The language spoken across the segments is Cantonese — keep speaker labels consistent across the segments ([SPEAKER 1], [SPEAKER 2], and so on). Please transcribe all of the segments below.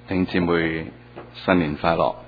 [SPEAKER 1] 弟兄姊妹，新年快樂！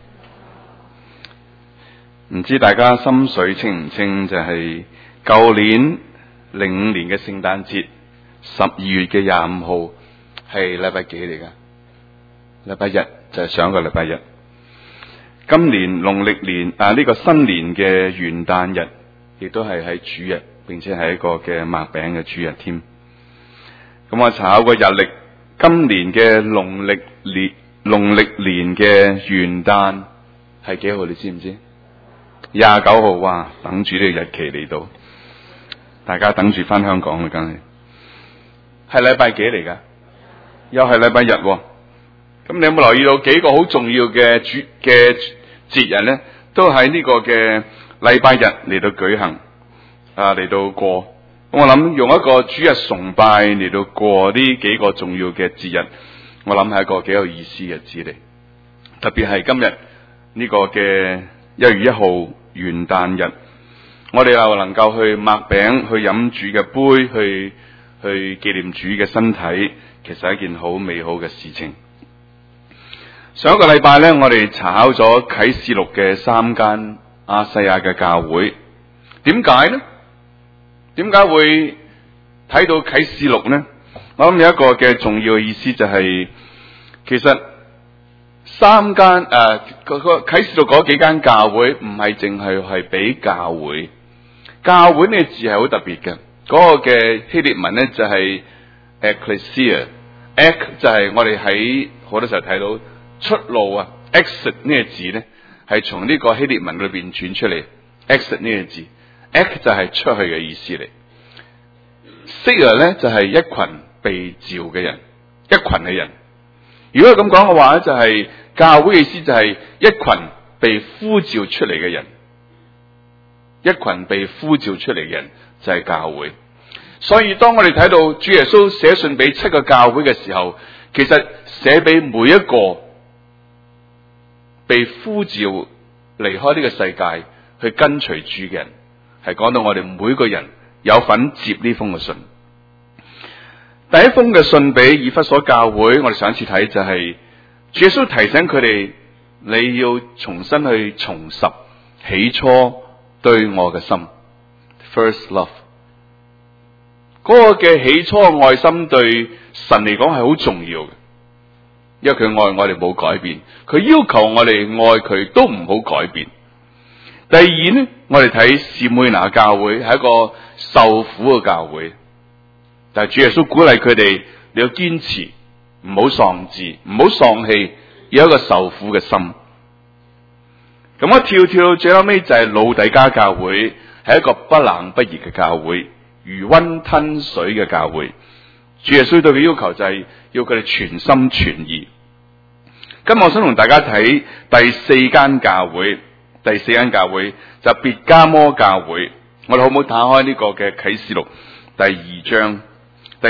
[SPEAKER 1] 唔知大家心水清唔清？就係舊年05年嘅聖誕節12月嘅25號係禮拜幾嚟噶？禮拜日，就係上一個禮拜日。今年農曆年呢個新年嘅元旦日，亦都係喺主日，並且係一個嘅擘餅嘅主日添。咁我查下個日曆，今年嘅農曆年嘅元旦係幾號？你知唔知？29號。哇！等住呢個日期嚟到，大家等住翻香港啦，梗係禮拜幾嚟噶？又係禮拜日。咁你有冇留意到幾個好重要嘅節日咧？都喺呢個嘅禮拜日嚟到舉行，嚟到過。我諗用一個主日崇拜嚟到過呢幾個重要嘅節日，我諗係一個幾有意思嘅日子嚟。特別係今日呢個嘅1月1號元旦日，我哋又能夠去擘餅、去飲主嘅杯、去紀念主嘅身體，其實係一件好美好嘅事情。上一個禮拜咧，我哋查考咗啟示錄嘅3間亞細亞嘅教會，點解呢？點解會睇到啟示錄呢？我諗有一個嘅重要嘅意思就係，其實3間個啟示錄嗰幾間教會唔係淨係俾教會，教會呢個字係好特別嘅。嗰個嘅希臘文呢就係 ecclesia，ek 就係我哋喺好多時候睇到出路啊 ，exit 呢個字呢係從呢個希臘文裏邊轉出嚟 ，exit 呢個字。ek 就係出去嘅意思嚟 ，seer 咧就係一群被召嘅人，一群嘅人。如果係咁講嘅話咧，就係教會嘅意思就係一群被呼召出嚟嘅人，一群被呼召出嚟嘅人就係教會。所以當我哋睇到主耶穌寫信俾7個教會嘅時候，其實寫俾每一個被呼召離開呢個世界去跟隨主嘅人。係講到我哋每個人有份接呢封嘅信。第一封嘅信俾以弗所教會，我哋上一次睇就係主耶穌提醒佢哋，你要重新去重拾起初對我嘅心 ，first love。嗰個嘅起初嘅愛心對神嚟講係好重要嘅，因為佢愛我哋冇改變，佢要求我哋愛佢都唔好改變。第二呢，我哋睇士每拿教會係一個受苦嘅教會，但係主耶穌鼓勵佢哋，你要堅持，唔好喪志，唔好喪氣，要有一個受苦嘅心。咁我跳最後尾就係老底嘉教會，係一個不冷不熱嘅教會，如溫吞水嘅教會。主耶穌對佢要求就係要佢哋全心全意。今日我想同大家睇第4間教會。第4間教會就別迦摩教會，我哋好唔好打開呢個嘅啟示錄第2章第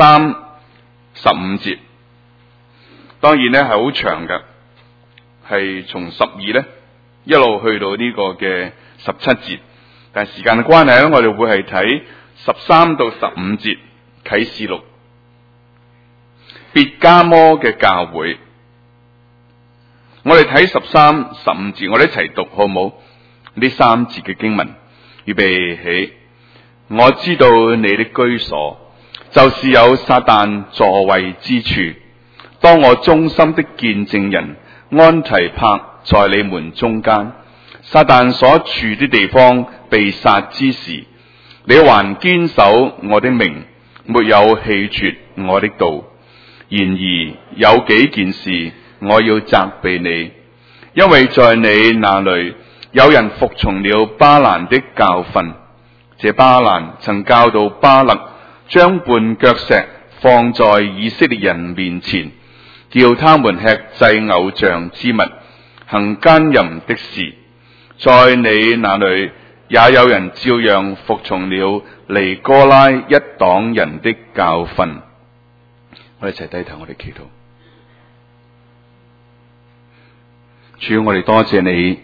[SPEAKER 1] 13、15節？當然咧係好長嘅，係從12咧一路去到呢個嘅17節，但係時間嘅關係咧，我哋會係睇13到15節啟示錄別迦摩嘅教會。我哋睇13、15節，我哋一齊讀好唔好？呢3節嘅經文，預備起。我知道你的居所，就是有撒旦座位之處。當我忠心的見證人安提帕在你們中間，撒旦所處的地方被殺之時，你還堅守我的名，沒有棄絕我的道。然而有幾件事我要責備你，因為在你那裏有人服從了巴蘭的教訓。這巴蘭曾教導巴勒將絆腳石放在以色列人面前，叫他們吃祭偶像之物，行奸淫的事。在你那裏也有人照樣服從了尼哥拉一黨人的教訓。我哋一齊低頭，我哋祈禱。主，我哋多謝你，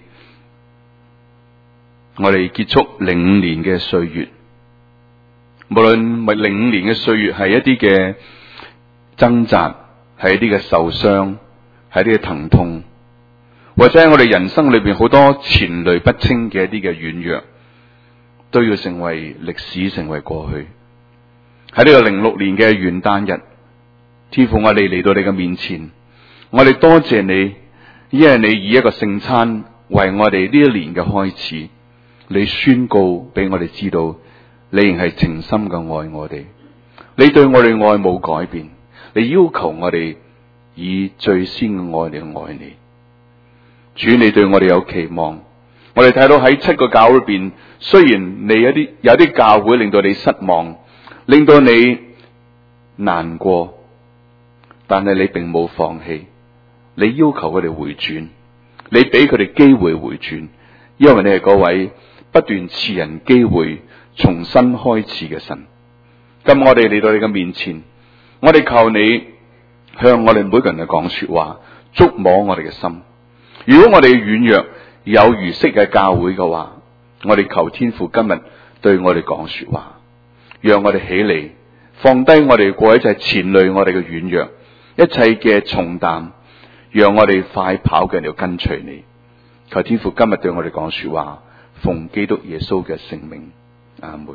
[SPEAKER 1] 我哋結束05年嘅歲月，無論05年嘅歲月係一啲嘅掙扎，係一啲嘅受傷， 喺呢個疼痛，或者喺我哋人生裏邊好多前慮不清嘅一啲嘅軟弱，都要成為歷史，成為過去。喺呢個06年嘅元旦日，天父，我哋嚟到你嘅面前，我哋多謝你，因為你以一個聖餐為我哋呢一年嘅開始，你宣告俾我哋知道，你仍係情深嘅愛我哋，你對我哋愛冇改變，你要求我哋以最先嘅愛嚟愛你。主，你對我哋有期望，我哋睇到喺7個教會裏邊，雖然你有啲教會令到你失望，令到你難過，但係你並冇放棄，你要求佢哋回轉，你俾佢哋機會回轉，因為你係嗰位不斷賜人機會重新開始嘅神。咁我哋嚟到你嘅面前，我哋求你向我哋每個人嚟講說話，觸摸我哋嘅心。如果我哋軟弱有如昔嘅教會嘅話，我哋求天父今日對我哋講說話，讓我哋起嚟，放低我哋過一切纏累我哋嘅軟弱，一切嘅重擔，讓我哋快跑嘅要跟隨你。求天父今日對我哋講說話，奉基督耶穌嘅聖名，阿門。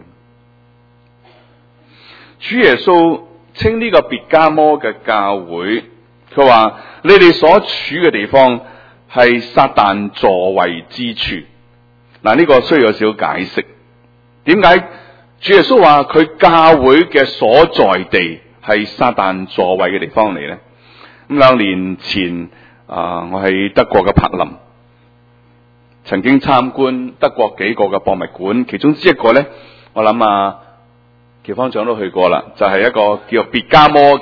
[SPEAKER 1] 主耶穌稱呢個別迦摩嘅教會，佢話你哋所處嘅地方係撒旦座位之處。嗱，呢個需要有少少解釋。點解主耶穌話佢教會嘅所在地係撒旦座位嘅地方嚟呢？咁2年前我喺德國嘅柏林，曾經參觀德國幾個嘅博物館，其中之一個呢，我諗喬方長都去過啦，就係一個叫做別迦摩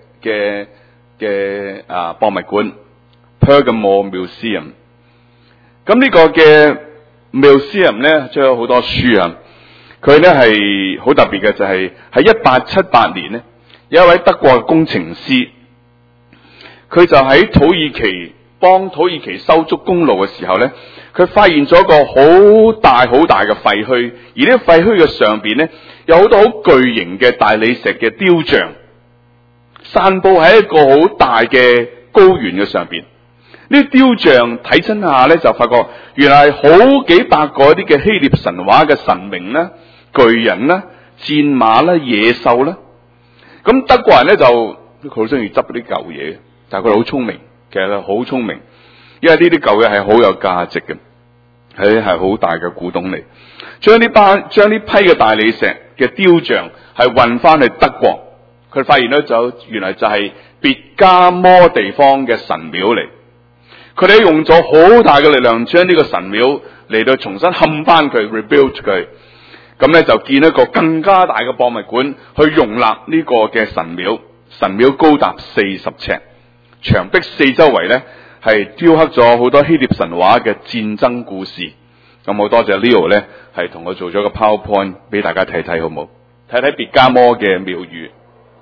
[SPEAKER 1] 嘅博物館 Pergamon Museum。咁呢個嘅 museum 咧，仲有好多書啊。佢咧係好特別嘅，就係喺1878年咧，有一位德國嘅工程師，佢就喺土耳其幫土耳其修築公路嘅時候咧，佢發現咗一個好大嘅廢墟，而呢個廢墟嘅上邊咧，有好多好巨型嘅大理石嘅雕像，散佈喺一個好大嘅高原嘅上邊。呢啲雕像睇真下咧，就發覺原來好幾百個啲嘅希臘神話嘅神明啦、巨人啦、戰馬啦、野獸啦。咁德國人咧就好中意執嗰啲舊嘢，但係佢哋好聰明，其實佢好聰明，因為呢啲舊嘢係好有價值嘅，係好大嘅古董嚟。將呢批嘅大理石嘅雕像係運翻去德國，佢發現咧原來就係別迦摩地方嘅神廟嚟。佢哋用咗好大嘅力量，將呢個神廟嚟到重新冚翻佢 rebuild 佢，咁咧就建一個更加大嘅博物館去容納呢個嘅神廟。神廟高達40尺，牆壁四周圍咧係雕刻咗好多希臘神話嘅戰爭故事。咁好多謝 Leo 咧係同我做咗個 PowerPoint 俾大家睇睇，好唔好？睇睇別迦摩嘅廟宇。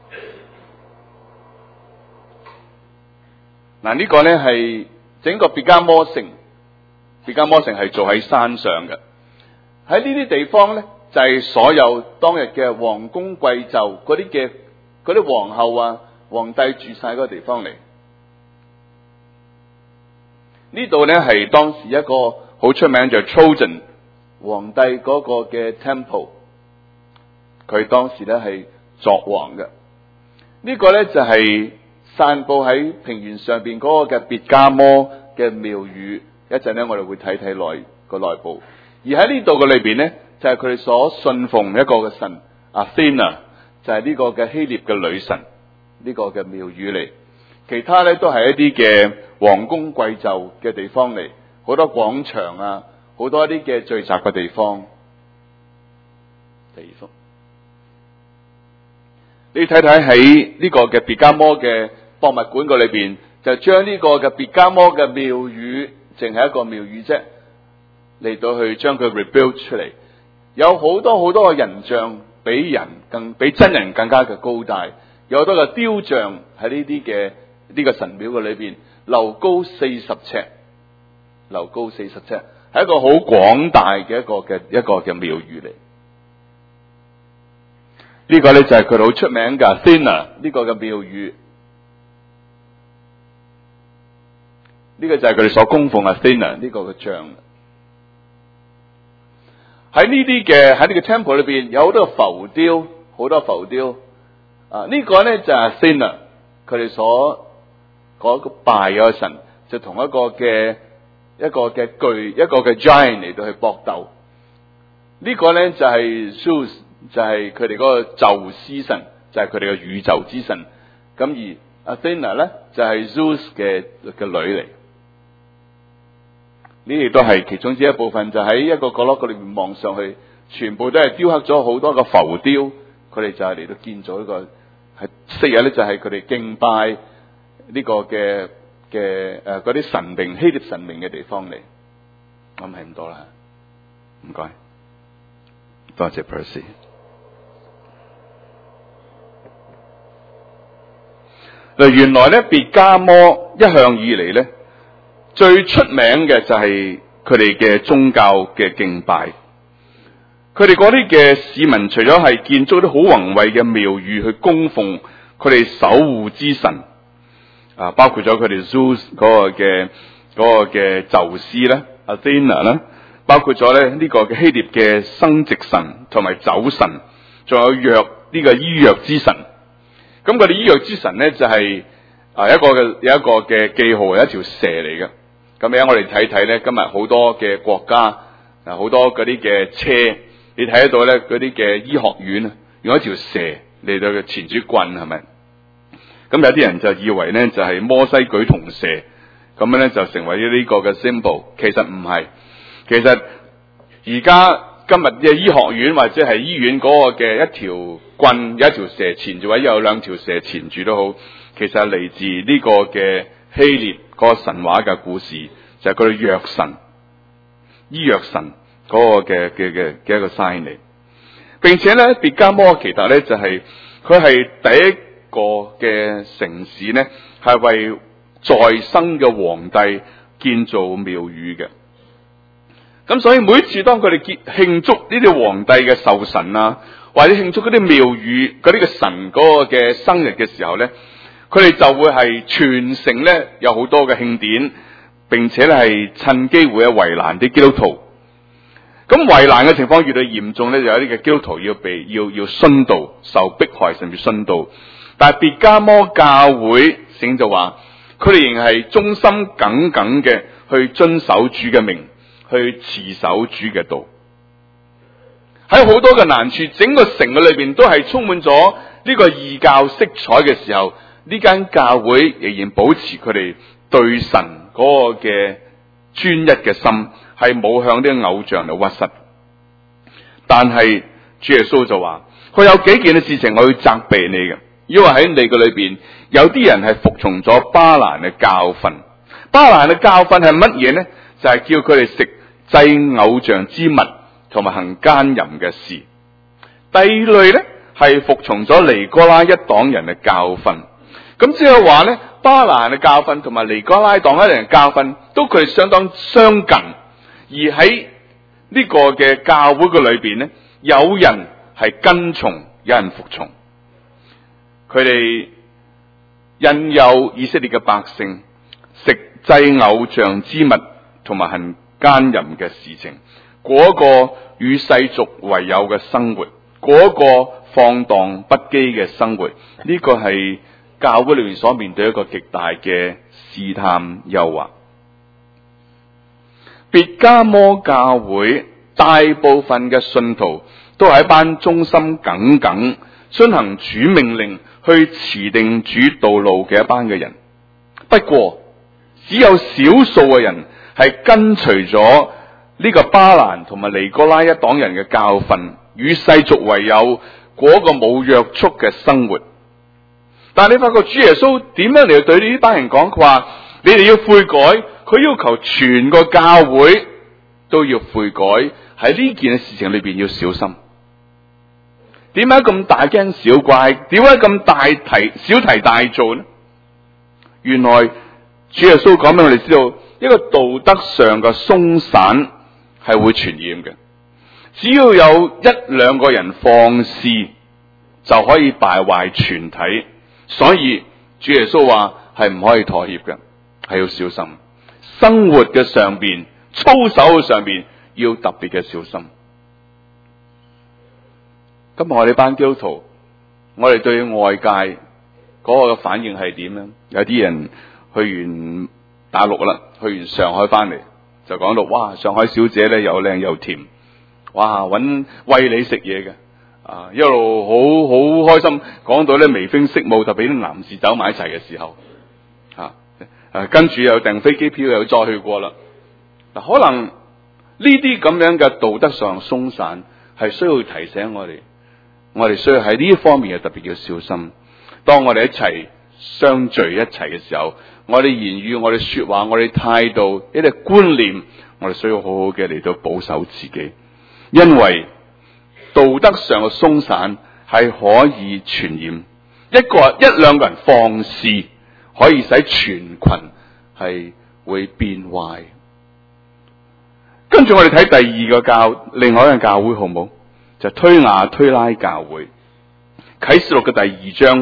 [SPEAKER 1] 嗱，呢個咧係整個別迦摩城，別迦摩城係做喺山上嘅。喺呢啲地方咧，就係所有當日嘅皇宮貴胄嗰啲皇后啊、皇帝住晒嗰個地方嚟。呢度咧係當時一個好出名就係 Trojan 皇帝嗰個嘅 temple， 佢當時咧係作王嘅。呢個咧就係散佈喺平原上邊嗰個嘅別迦摩嘅廟宇，一陣咧我哋會睇睇內部。而喺呢度嘅裏邊咧，就係佢哋所信奉一個嘅神 Athena， 就係呢個嘅希臘嘅女神，呢個嘅廟宇嚟。其他咧都係一啲嘅皇宮貴胄嘅地方嚟，好多廣場啊，好多一啲嘅聚集嘅地方。第二幅，你睇睇喺呢個嘅別迦摩嘅博物館嗰裏邊，就將呢個嘅別迦摩嘅廟宇，淨係一個廟宇啫，嚟到去將佢 rebuild 出嚟，有好多嘅人像，比真人更加嘅高大，有好多嘅雕像喺呢啲嘅呢個神廟嘅裏邊，樓高40尺，係一個好廣大嘅一個嘅廟宇嚟。呢個咧就係佢好出名嘅 Athena 呢個嘅廟宇。 呢個就係佢哋所供奉Athena呢個嘅像。喺呢個 temple 裏邊有好多浮雕，好多浮雕。呢個咧就係 Athena， 佢哋所嗰個拜嘅神，就同一個嘅 giant 嚟到去搏鬥。呢個咧就係 Zeus， 就係佢哋嗰個宙斯神，就係佢哋嘅宇宙之神。咁而 Athena 咧就係 Zeus 嘅女嚟。呢亦都係其中之一部分，就喺一個角落嗰裏面望上去，全部都係雕刻咗好多個浮雕。佢哋就係嚟到建造一個係昔日咧，就係佢哋敬拜呢個嘅嗰啲神明，希臘神明嘅地方嚟。我諗係咁多啦，唔該，多謝 Percy。嗱，原來咧別迦摩一向以嚟咧，最出名嘅就係佢哋嘅宗教嘅敬拜。佢哋嗰啲嘅市民，除咗係建造啲好宏偉嘅廟宇去供奉佢哋守護之神，包括咗佢哋 Zeus 嗰個嘅宙斯啦 Athena 啦，包括咗咧呢個嘅希臘嘅生殖神同埋酒神，仲有呢個醫藥之神。咁佢哋醫藥之神咧就係有一個嘅記號，係一條蛇嚟嘅。咁而家我哋睇睇咧，今日好多嘅國家好多嗰啲嘅車，你睇得到咧嗰啲嘅醫學院啊，用一條蛇嚟到嘅纏住棍，係咪？咁有啲人就以為咧就係摩西舉銅蛇，咁樣咧就成為咗呢個嘅 symbol。其實唔係，其實而家今日嘅醫學院或者係醫院嗰個嘅一條棍，有一條蛇纏住，或者有兩條蛇纏住都好，其實係嚟自呢個嘅希臘嗰個神話嘅故事，就係佢哋藥神、醫藥神嗰個嘅一個 sign 嚟。並且咧，別迦摩其實咧就係佢係第一個嘅城市咧，係為在生嘅皇帝建造廟宇嘅。咁所以每一次當佢哋慶祝呢啲皇帝嘅壽辰啊，或者慶祝嗰啲廟宇嗰啲嘅神嗰個嘅生日嘅時候咧，佢哋就會係全城咧有好多嘅慶典，並且咧係趁機會圍攔啲基督徒。咁圍攔嘅情況越嚟越嚴重咧，就有啲嘅基督徒要殉道，受迫害甚至殉道。但係別迦摩教會聖就話，佢哋仍係忠心耿耿嘅去遵守主嘅命，去持守主嘅道。喺好多嘅難處，整個城嘅裏邊都係充滿咗呢個異教色彩嘅時候，呢間教會仍然保持佢哋對神嗰個嘅專一嘅心，係冇向啲偶像嚟屈膝。但係主耶穌就話，佢有幾件嘅事情我要責備你嘅，因為喺你嘅裏邊有啲人係服從咗巴蘭嘅教訓。巴蘭嘅教訓係乜嘢呢？就係叫佢哋食祭偶像之物同埋行奸淫嘅事。第二類呢，係服從咗尼哥拉一黨人嘅教訓。咁即係話呢，巴蘭嘅教訓同埋尼哥拉黨一人嘅教訓都佢哋相當相近。而喺呢個嘅教會嘅裏邊呢，有人係跟從，有人服從。佢哋引誘以色列嘅百姓食祭偶像之物同埋行奸淫嘅事情，嗰個與世俗為友嘅生活，嗰個放蕩不羈嘅生活，呢個係教會裏面所面對一個極大嘅試探誘惑。別迦摩教會大部分嘅信徒都係一班忠心耿耿、遵行主命令去持定主道路嘅一班嘅人。不過只有少數嘅人係跟隨咗呢個巴蘭同埋尼哥拉一黨人嘅教訓，與世俗為友，嗰個冇約束嘅生活。但係你發覺主耶穌點樣嚟對呢班人講？佢話你哋要悔改，佢要求全個教會都要悔改。喺呢件事情裏邊要小心。點解咁大驚小怪？點解咁小題大做呢？原來主耶穌講俾我哋知道，一個道德上嘅鬆散係會傳染嘅。只要有一兩個人放肆，就可以敗壞全體。所以主耶穌話係唔可以妥協嘅，係要小心。 生活嘅上邊、操守嘅上邊要特別嘅小心。今日我哋班基督徒，我哋對外界嗰個反應係點咧？有啲人去完大陸啦，去完上海翻嚟，就講到哇，上海小姐咧又靚又甜，哇，餵你食嘢嘅，一路好開心，講到咧眉飛色舞，特別啲男士走埋一齊嘅時候，跟住又訂飛機票又再去過啦。嗱，可能呢啲咁樣嘅道德上鬆散，係需要提醒我哋需要喺呢一方面係特別要小心。當我哋一齊相聚一齊嘅時候，我哋言語、我哋說話、我哋態度、一啲觀念，我哋需要好好嘅嚟到保守自己，因為道德上嘅鬆散係可以傳染，一兩個人放肆，可以使全群係會變壞。跟住我哋睇第二個另外一個教會好唔好？就推雅推拉教會，啟示錄嘅第2章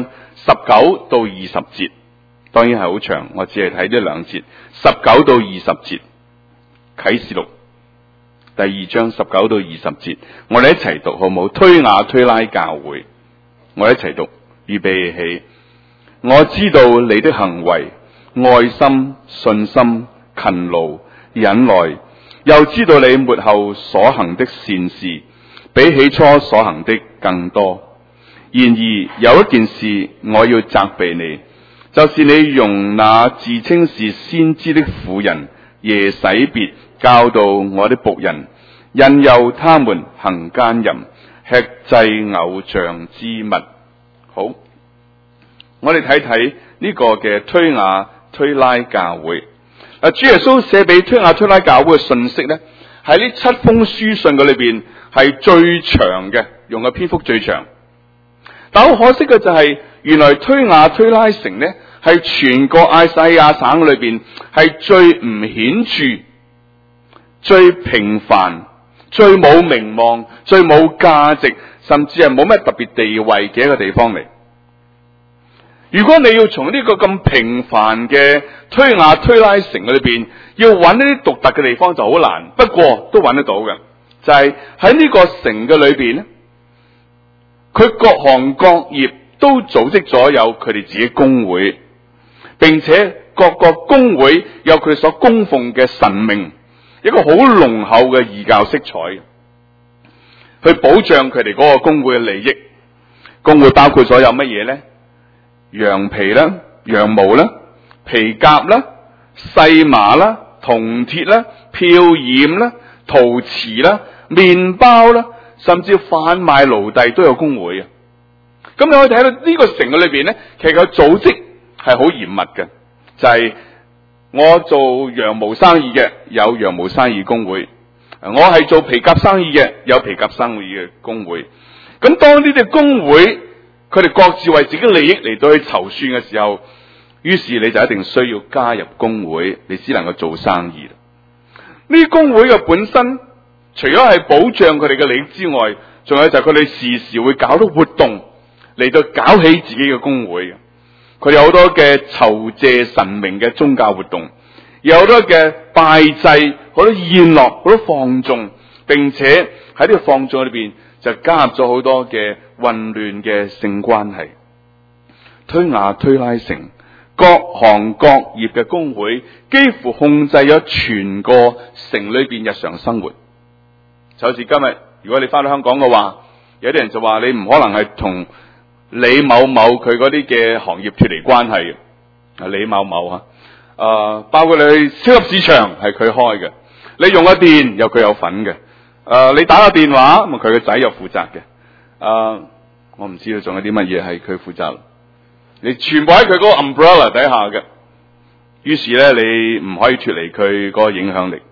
[SPEAKER 1] 19到20節，當然係好長，我只係睇呢2節，19到20節，啟示錄第2章19到20節，我哋一齊讀好唔好？推雅推拉教會，我哋一齊讀，預備起。我知道你的行為，愛心、信心、勤勞、忍耐，又知道你末後所行的善事，比起初所行的更多。然而有一件事我要責備你，就是你容那自稱是先知的婦人耶洗別教導我的僕人，引誘他們行奸淫，吃祭偶像之物。好，我哋睇睇呢個嘅推雅推拉教會。主耶穌寫俾推雅推拉教會嘅信息呢，喺呢7封書信嘅裏邊係最長嘅，用嘅篇幅最長。但好可惜嘅就係，原來推雅推拉城呢，係全個亞細亞省裏邊係最唔顯著、最平凡、最冇名望、最冇價值，甚至係冇咩特別地位嘅一個地方嚟。如果你要從呢個咁平凡嘅推雅推拉城裏邊要揾呢啲獨特嘅地方就好難，不過都揾得到嘅，就係喺呢個城嘅裏邊咧，佢各行各業都組織咗有佢哋自己公會，並且各個公會有佢哋所供奉嘅神明，一個好濃厚嘅異教色彩，去保障佢哋嗰個公會嘅利益。公會包括咗有乜嘢咧？羊皮啦、羊毛啦、皮革啦、細麻啦、銅鐵啦、漂染啦、陶瓷啦、麵包啦，甚至販賣奴隸都有公會啊！咁你可以睇到呢個城嘅裏邊咧，其實個組織係好嚴密嘅，就係我做羊毛生意嘅有羊毛生意公會，我係做皮革生意嘅有皮革生意嘅公會。咁當呢啲公會佢哋各自為自己利益嚟到去籌算嘅時候，於是你就一定需要加入公會，你只能夠做生意。呢啲公會嘅本身，除咗係保障佢哋嘅利益之外，仲有就係佢哋時時會搞到活動嚟到搞起自己嘅公會。佢哋有好多嘅酬謝神明嘅宗教活動，有好多嘅拜祭，好多宴樂，好多放縱，並且喺呢個放縱裏邊就加入咗好多嘅混亂嘅性關係。推雅推拉城各行各業嘅公會幾乎控制咗全個城裏邊日常生活。就好似今日如果你翻到香港嘅話，有啲人就話你唔可能係同李某某佢嗰啲嘅行業脫離關係嘅。李某某包括你超級市場係佢開嘅，你用嘅電有佢有份嘅，你打個電話咁佢個仔有負責嘅，我唔知道仲有啲乜嘢係佢負責，你全部喺佢嗰個 umbrella 底下嘅，於是咧你唔可以脫離佢嗰個影響力，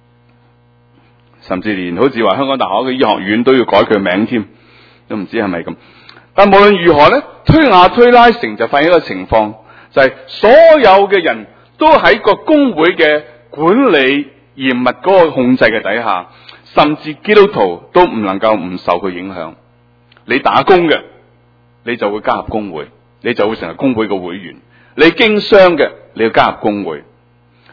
[SPEAKER 1] 甚至連好似話香港大學嘅醫學院都要改佢名添，都唔知係咪咁。但無論如何咧，推雅推拉城就發現一個情況，就係所有嘅人都喺個公會嘅管理嚴密嗰個控制嘅底下，甚至基督徒都唔能夠唔受佢影響。你打工嘅，你就會加入公會，你就會成為公會嘅會員；你經商嘅，你要加入公會；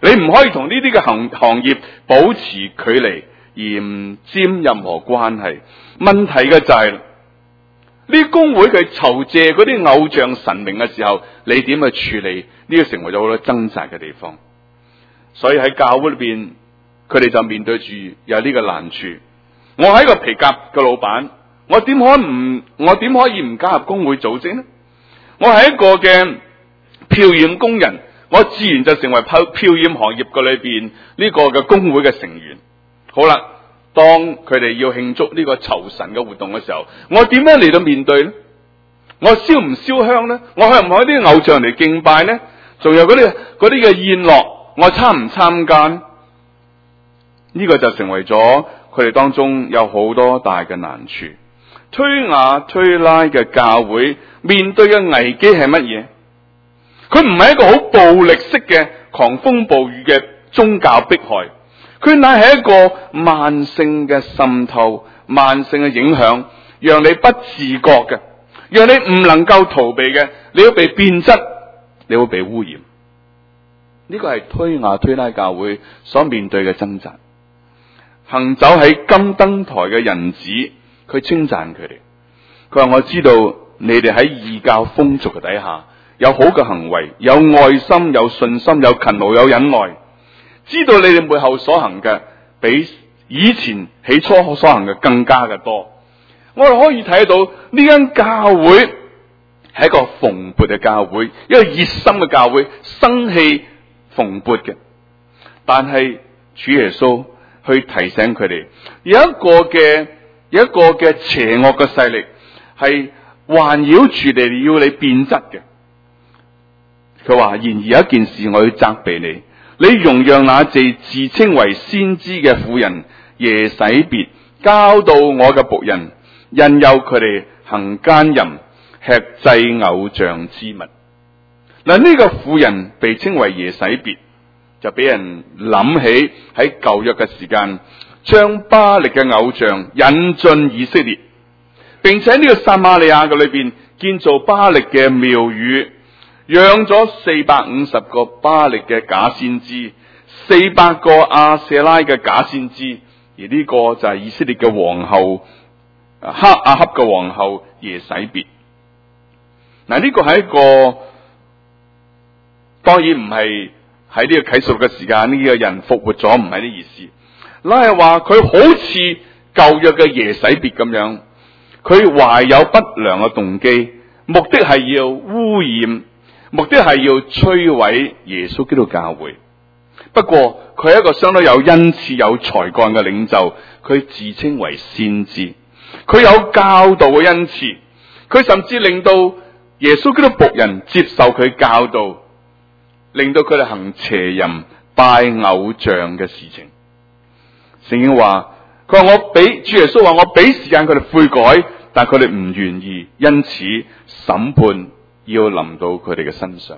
[SPEAKER 1] 你唔可以同呢啲嘅行業保持距離而唔沾任何關係。問題嘅就係、呢公會佢酬謝嗰啲偶像神明嘅時候，你點去處理？呢個成為咗好多掙扎嘅地方。所以喺教會裏邊，佢哋就面對住有呢個難處。我係一個皮革嘅老闆，我點可以唔加入工會組織呢？我係一個嘅漂染工人，我自然就成為漂染行業嘅裏邊呢個嘅工會嘅成員。好啦，當佢哋要慶祝呢個酬神嘅活動嘅時候，我點樣嚟到面對呢？我燒唔燒香呢？我向唔向啲偶像嚟敬拜呢？仲有嗰啲嘅宴樂，我參唔參加呢？呢個就成為咗佢哋當中有好多大嘅難處。推雅推拉嘅教會面對嘅危機係乜嘢？佢唔係一個好暴力式嘅狂風暴雨嘅宗教迫害，佢乃係一個慢性嘅滲透、慢性嘅影響，讓你不自覺嘅，讓你唔能夠逃避嘅，你會被變質，你會被污染。呢個係推雅推拉教會所面對嘅掙扎。行走喺金燈台嘅人子，佢稱讚佢哋，佢話我知道你哋喺異教風俗嘅底下有好嘅行為，有愛心，有信心，有勤勞，有忍耐，知道你哋背後所行嘅比以前起初所行嘅更加嘅多。我哋可以睇到呢間教會係一個蓬勃嘅教會，一個熱心嘅教會，生氣蓬勃嘅。但係主耶穌去提醒佢哋，有一個嘅邪惡嘅勢力係環繞住你，要你變質嘅。佢話：然而有一件事我要責備你，你容讓那自稱為先知嘅婦人耶洗別教導我嘅僕人，引誘佢哋行奸淫，吃祭偶像之物。嗱，呢個婦人被稱為耶洗別，就俾人諗起喺舊約嘅時間，將巴力嘅偶像引進以色列，並且呢個撒瑪利亞嘅裏邊建造巴力嘅廟宇，養咗450個巴力嘅假先知，400個亞舍拉嘅假先知，而呢個就係以色列嘅皇后亞哈嘅皇后耶洗別。嗱，呢個係一個，當然唔係喺呢個啟示錄嘅時間呢個人復活咗，唔係呢意思。乃係話佢好似舊約嘅耶洗別咁樣，佢懷有不良嘅動機，目的係要污染，目的係要摧毀耶穌基督教會。不過佢係一個相當有恩賜、有才幹嘅領袖，佢自稱為先知，佢有教導嘅恩賜，佢甚至令到耶穌基督僕人接受佢教導，令到佢哋行邪淫、拜偶像嘅事情。聖經話，佢話主耶穌話我俾時間佢哋悔改，但佢哋唔願意，因此審判要臨到佢哋嘅身上。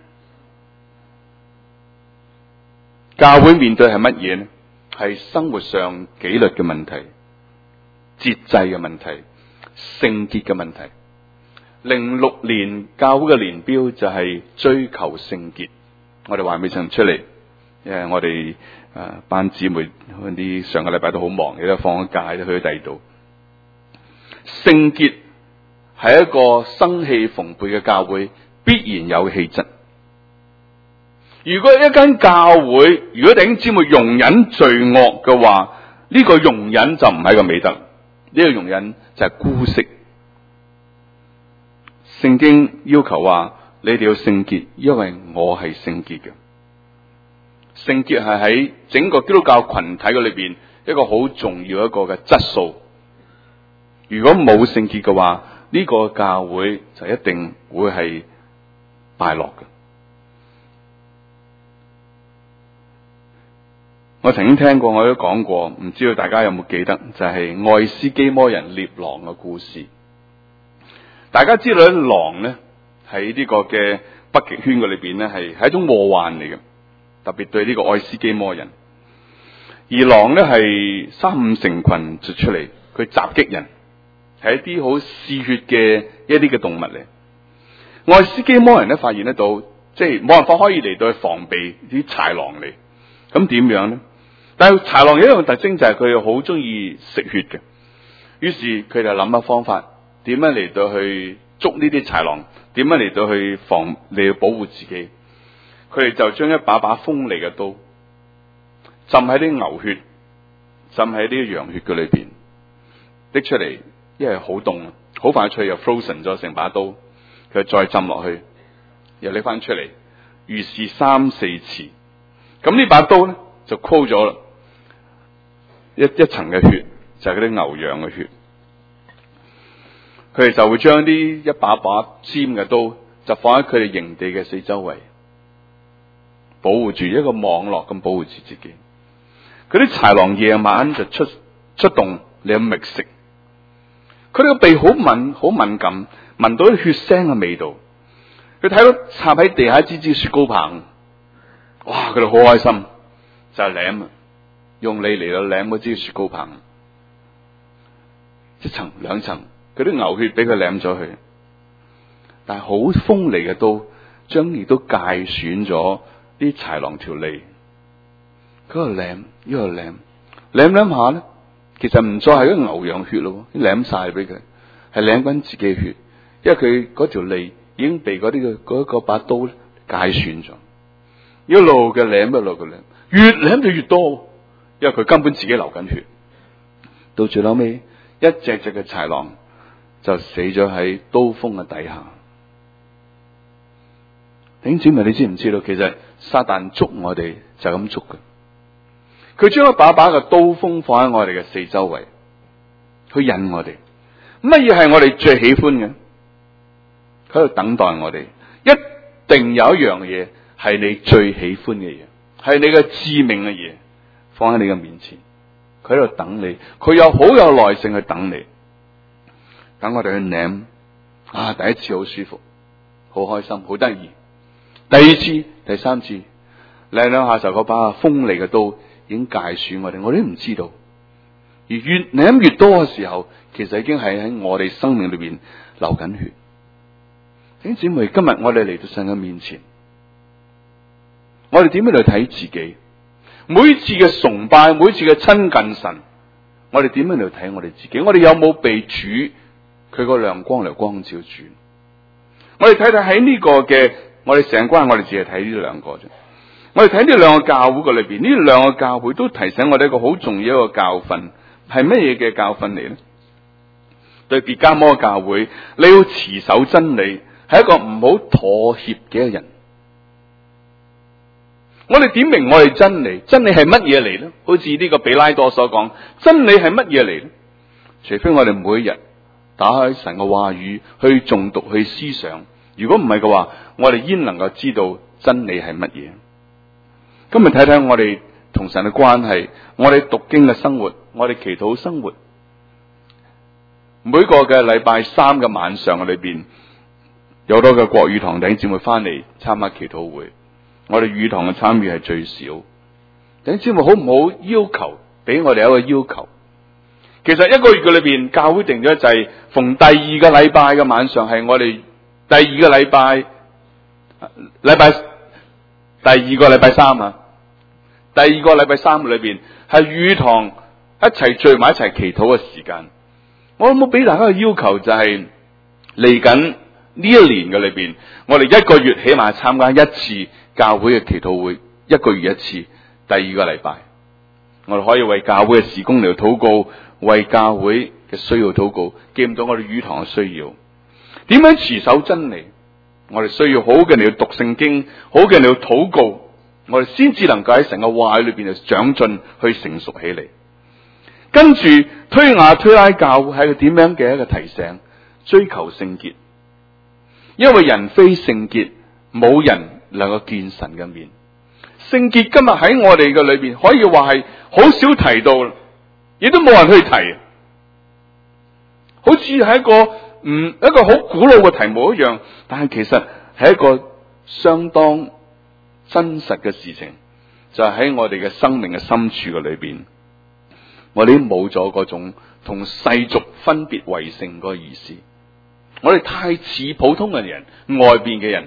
[SPEAKER 1] 教會面對係乜嘢呢？係生活上紀律嘅問題、節制嘅問題、聖潔嘅問題。06年教會嘅年標就係追求聖潔。我哋還未曾出嚟，因為我哋班姊妹啲上個禮拜都好忙，亦都放咗假，都去咗第二度。聖潔係一個生氣蓬勃嘅教會必然有氣質。如果一間教會，如果弟兄姊妹容忍罪惡嘅話，呢個容忍就唔係個美德，呢個容忍就係姑息。聖經要求話，你哋要聖潔，因為我係聖潔嘅。聖潔係喺整個基督教群體嘅裏邊一個好重要一個嘅質素。如果冇聖潔嘅話，呢個教會就一定會係敗落嘅。我曾經聽過，我都講過，唔知道大家有冇記得，就係愛斯基摩人獵狼嘅故事。大家知道咧，狼咧喺呢個嘅北極圈嘅裏邊咧係一種禍患嚟嘅，特別對呢個愛斯基摩人。而狼咧係3-5成群就出嚟，佢襲擊人，係一啲好嗜血嘅一啲嘅動物嚟。愛斯基摩人咧發現得到，就即係冇辦法可以嚟到去防備啲豺狼嚟。咁點樣咧？但係豺狼有一樣特徵就係佢好中意食血嘅。於是佢就諗一方法，點樣嚟到去捉呢啲豺狼？點樣嚟到去嚟保護自己？佢哋就將一把把鋒利嘅刀浸喺啲牛血、浸喺啲羊血嘅裏邊，拎出嚟，因為好凍，好快脆又 frozen 咗成把刀，佢再浸落去，又拎翻出嚟，如是3、4次。咁呢把刀咧就 coat 咗啦，一層嘅血就係嗰啲牛羊嘅血。佢哋就會將啲一把把尖嘅刀就放喺佢哋營地嘅四周圍，保護住，一個網絡咁保護住自己。佢啲豺狼夜晚就出動嚟覓食，佢哋個鼻好敏感，聞到啲血腥嘅味道。佢睇到插喺地下一支雪糕棒，哇！佢哋好開心，就係舐，用脷嚟到舐嗰支雪糕棒，一層兩層，嗰啲牛血俾佢舐咗去。但係好鋒利嘅刀，將亦都界損咗啲豺狼條脷。嗰度舐，呢度舐，舐下咧，其實唔再係嗰牛羊血咯，舐晒俾佢，係舐緊自己嘅血，因為佢嗰條脷已經被嗰把刀界損咗，一路嘅舐，一路嘅舐，越舐就越多，因為佢根本自己流緊血。到最後尾，一隻隻嘅豺狼就死咗喺刀鋒嘅底下。弟兄姊妹，你知唔知道？其實撒旦捉我哋就咁捉嘅。佢將一把把嘅刀鋒放喺我哋嘅四周圍，去引我哋。乜嘢係我哋最喜歡嘅？佢喺度等待我哋。一定有一樣嘢係你最喜歡嘅嘢，係你嘅致命嘅嘢，放喺你嘅面前。佢喺度等你，佢有好有耐性去等你，等我哋去舐。啊，第一次好舒服，好開心，好得意。第二次、第三次，舐兩下就嗰把鋒利嘅刀已經界損我哋，我哋都唔知道。而越舐越多嘅時候，其實已經係喺我哋生命裏邊流緊血。弟兄姊妹，今日我哋嚟到神嘅面前，我哋點樣嚟睇自己？每次嘅崇拜，每次嘅親近神，我哋點樣嚟睇我哋自己？我哋有冇被主佢個亮光嚟光照住？我哋睇睇喺呢個嘅，我哋成關，我哋只係睇呢兩個啫。我哋睇呢兩個教會嘅裏邊，呢兩個教會都提醒我哋一個好重要一個教訓，係乜嘢嘅教訓嚟咧？對別迦摩教會，你要持守真理，係一個唔好妥協嘅人。我哋點明我哋真理？真理係乜嘢嚟咧？好似呢個比拉多所講，真理係乜嘢嚟咧？除非我哋每一日打開神嘅話語去誦讀、去思想。如果唔係嘅話，我哋焉能夠知道真理係乜嘢？今日睇睇我哋同神嘅關係，我哋讀經嘅生活，我哋祈禱生活。每個嘅禮拜三嘅晚上嘅裏邊，有好多嘅國語堂弟兄姊妹翻嚟參加祈禱會。我哋語堂嘅參與係最少。弟兄姊妹好唔好要求俾我哋一個要求？其實一個月嘅裏邊，教會定咗就係逢第二個禮拜嘅晚上係我哋第二個禮拜三啊。第二個禮拜三裏邊係語堂一齊聚埋一齊祈禱嘅時間。我有冇俾大家嘅要求就係嚟緊呢一年嘅裏邊，我哋一個月起碼參加一次教會嘅祈禱會，一個月一次。第二個禮拜，我哋可以為教會嘅事工嚟禱告，為教會嘅需要禱告，記唔到我哋語堂嘅需要。點樣持守真理？我哋需要好嘅嚟讀聖經，好嘅嚟禱告，我哋先至能夠喺神嘅話語裏邊長進，去成熟起嚟。跟住推雅推拉教會係個點樣嘅一個提醒？追求聖潔，因為人非聖潔，冇人能夠見神嘅面。聖潔今日喺我哋嘅裏邊，可以話係好少提到，亦都冇人去提，好似係一個好古老嘅題目一樣，但係其實係一個相當真實嘅事情，就係喺我哋嘅生命嘅深處嘅裏邊，我哋都冇咗嗰種同世俗分別為聖嗰個意思。我哋太似普通嘅人，外邊嘅人，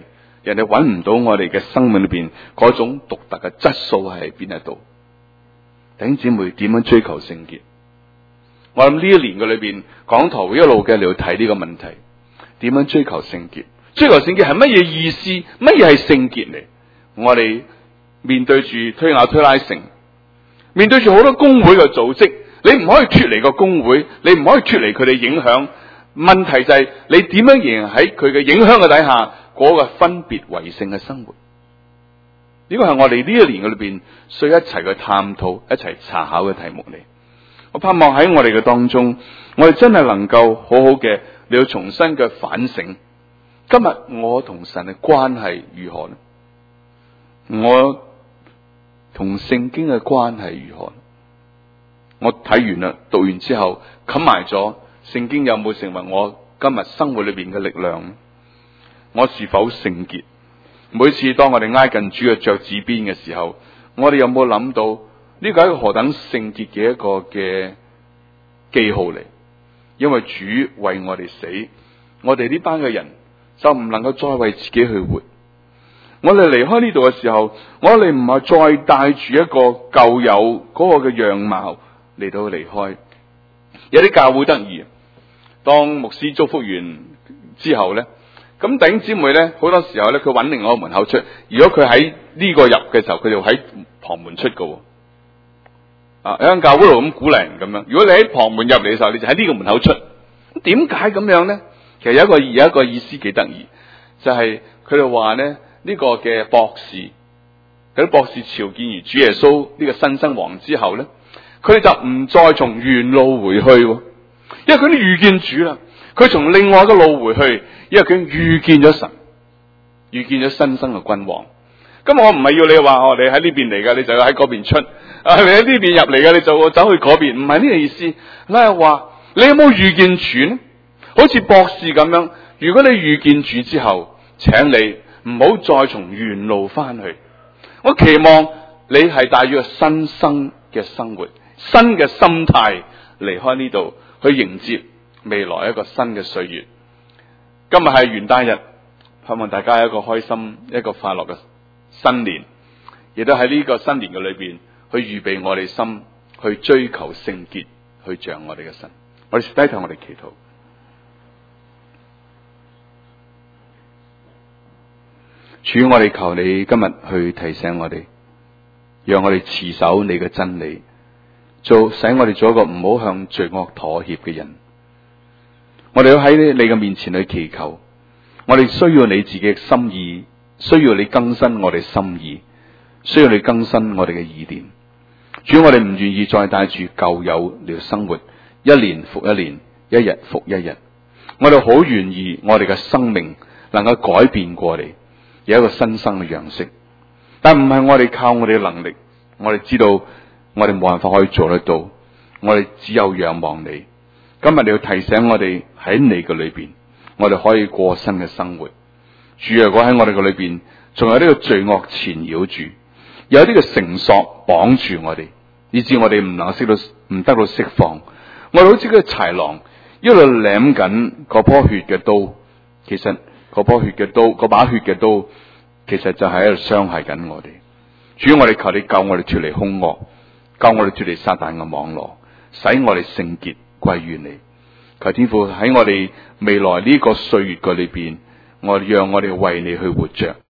[SPEAKER 1] 人哋揾唔到我哋嘅生命裏邊嗰種獨特嘅質素係喺邊一度。弟兄姊妹，點樣追求聖潔？我諗呢一年嘅裏邊，講台會一路嘅嚟去睇呢個問題，點樣追求聖潔？追求聖潔係乜嘢意思？乜嘢係聖潔嚟？我哋面對住推雅推拉城，面對住好多公會嘅組織，你唔可以脫離個公會，你唔可以脫離佢哋影響。問題就係你點樣仍喺佢嘅影響嘅底下過個分別為聖嘅生活？呢個係我哋呢一年嘅裏邊需要一齊去探討、一齊查考嘅題目嚟。我盼望喺我哋嘅當中，我哋真係能夠好好嘅，你要重新嘅反省。今日我同神嘅關係如何呢？我同聖經嘅關係如何？我睇完啦，讀完之後冚埋咗，聖經有冇成為我今日生活裏邊嘅力量呢？我是否聖潔？每次當我哋挨近主嘅腳趾邊嘅時候，我哋有冇諗到呢個係一個何等聖潔嘅一個嘅記號嚟？因為主為我哋死，我哋呢班嘅人就唔能夠再為自己去活。我哋離開呢度嘅時候，我哋唔係再帶住一個舊有嗰個嘅樣貌嚟到離開。有啲教會得意，當牧師祝福完之後咧，咁弟兄姊妹咧，好多時候咧，佢揾另外一個門口出。如果佢喺呢個入嘅時候，佢就喺旁門出嘅。有間教會度咁鼓勵人咁樣。如果你喺旁門入嚟嘅時候，你就喺呢個門口出。咁點解咁樣咧？其實有一個意思幾得意，就係佢哋話咧，呢個嘅博士，嗰啲博士朝見完主耶穌呢個新生王之後咧，佢哋就唔再從原路回去，因為佢都遇見主啦。佢從另外一個路回去，因為佢遇見咗神，遇見咗新生嘅君王。咁我唔係要你話你喺呢邊嚟嘅，你就要喺嗰邊出；你喺呢邊入嚟嘅，你就走去嗰邊。唔係呢個意思，我係話你有冇遇見主呢？好似博士咁樣，如果你遇見主之後，請你唔好再從原路翻去。我期望你係帶住個新生嘅生活、新嘅心態離開呢度，去迎接未來一個新嘅歲月。今日係元旦日，盼望大家有一個開心、一個快樂嘅新年，亦都喺呢個新年嘅裏邊去預備我哋心，去追求聖潔，去像我哋嘅神。我哋低頭，我哋祈禱。主，我哋求你今日去提醒我哋，讓我哋持守你嘅真理，使我哋做一個唔好向罪惡妥協嘅人。我哋要喺你嘅面前去祈求，我哋需要你自己嘅心意，需要你更新我哋心意，需要你更新我哋嘅意念。主，我哋唔願意再帶住舊有嚟生活，一年復一年，一日復一日。我哋好願意我哋嘅生命能夠改變過嚟，有一個新生嘅樣式，但唔係我哋靠我哋嘅能力，我哋知道我哋冇辦法可以做得到，我哋只有仰望你。今日你要提醒我哋喺你嘅裏邊，我哋可以過新嘅生活。主，如果喺我哋嘅裏邊仲有呢個罪惡纏繞住，有啲嘅繩索綁住我哋，以致我哋唔能夠唔得到釋放。我哋好似個豺狼一路舐緊嗰棵血嘅刀，其實嗰把血嘅刀，其實就係喺度傷害緊我哋。主，我哋求你救我哋脫離兇惡，救我哋脫離撒旦嘅網絡，使我哋聖潔歸於你。求天父喺我哋未來呢個歲月嘅裏邊，讓我哋為你去活着。